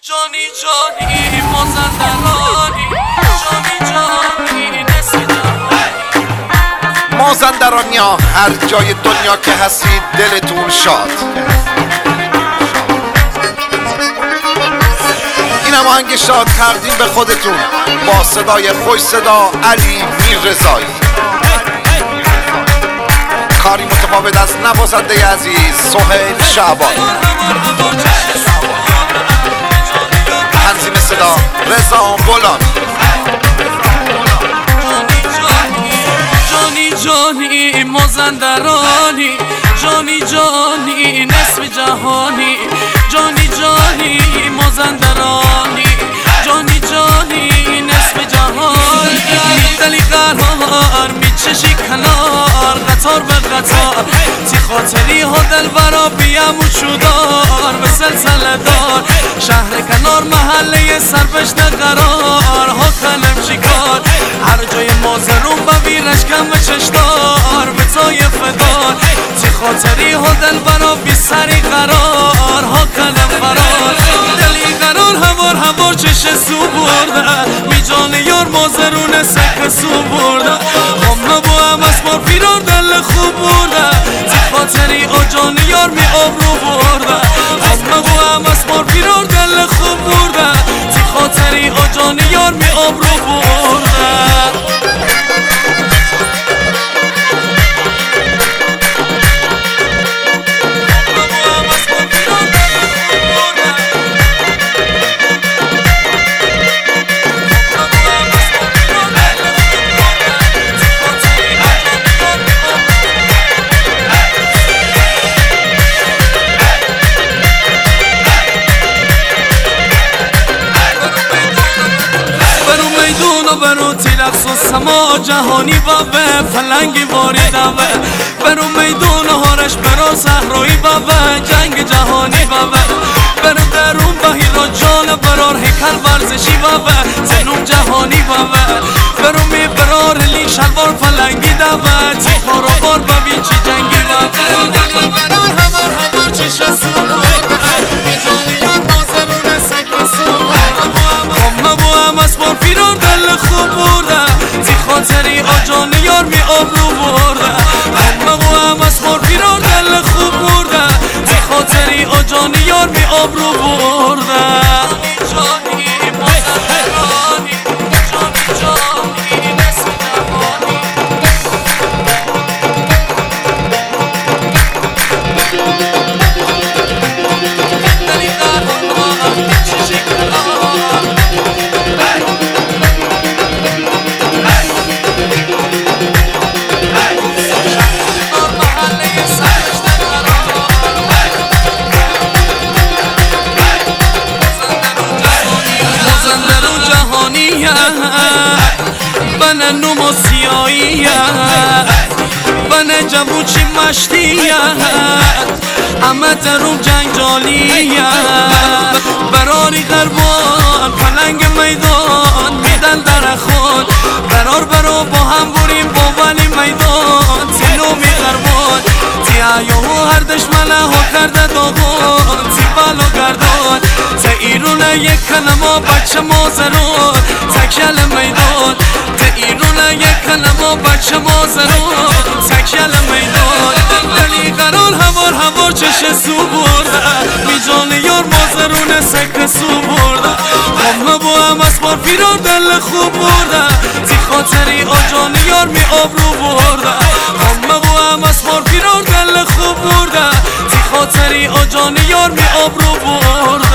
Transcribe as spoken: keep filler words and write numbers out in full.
جانی جانی مازندرانی، جانی جانی نصف جهانی. مازندرانیا هر جای دنیا که هستید دلتون شاد. این آهنگ شاد تقدیم به خودتون با صدای خوش صدا علی میررضایی. کاری متفاوت از نوازنده عزیز سهیل شعبانی. تنظیم صدا رضا بولان. جانی جانی مازندرانی، جانی جانی نصف جهانی. جانی جانی مازندرانی، جانی جانی نصف جهانی. دلی قرار میچشی کنار، قطار به قطار تی خاطری ها دل برا بیم و چودار به سلسله دار. شهر کنار محله سربشت قرار ها کنم چیکار. هر جای مازرون با ویرش کم به چشدار به طایف دار. تی خاطری ها دل برا بی سری قرار ها کنم فرار. دلی قرار هوار هوار چش سو برده، می جان یار مازرون سک سو برده. همه با هم از بار پیرار دل خوب برده، تی خاطری آ جان یار می آبرو برده. همه با هم از بار پیرار دل خوب برده، تی خاطری آ جان یار می آبرو برده. برو تیرقص و سما جهانی بابه فلنگی واری دوه. برو میدون هارش برو صحرایی بابه جنگ جهانی بابه. برو درون بهیرا جان برار هیکل ورزشی بابه زنون جهانی بابه. برو می برار لی شلوار فلنگی دوه تی خارا بار ببین چی جنگی بابه. دلی برار همار همار چی شسو میجانی یاد نازرون سک سو همه با هم از بار پیرار دل خوب برده، تی خاطری آ جان یار می آبرو برده. همه با هم از بار پیرار دل خوب برده، تی خاطری آ جان یار می آبرو برده. جانی مازندرانی، جانی جانی نصف جهانی. دلی قرار میچشی کنار، بنه نمو سیاییه بنه جبوچی مشتیه همه درون جنجالیه. براری غربان پلنگ میدان میدن در خود قرار برو با هم بریم با ولی میدان تینو می غربان. تی ایوهو هر دشمنه ها کرده داغان تی بالو گردان. تی ایرونه یک کنما بچه مازرون تکیل میدان. تی ایرونه یک کنما بچه مازرون تکیل میدان. دلی قرار هوار هوار چش سو برده، می جان یار مازرون سک سو برده. همه با هم از بار پیرار دل خوب برده، تی خاطری آ جان یار می آبرو برده. همه با هم از بار پیرار دل خوب برده، تی خاطری آ جان یار می آبرو برده.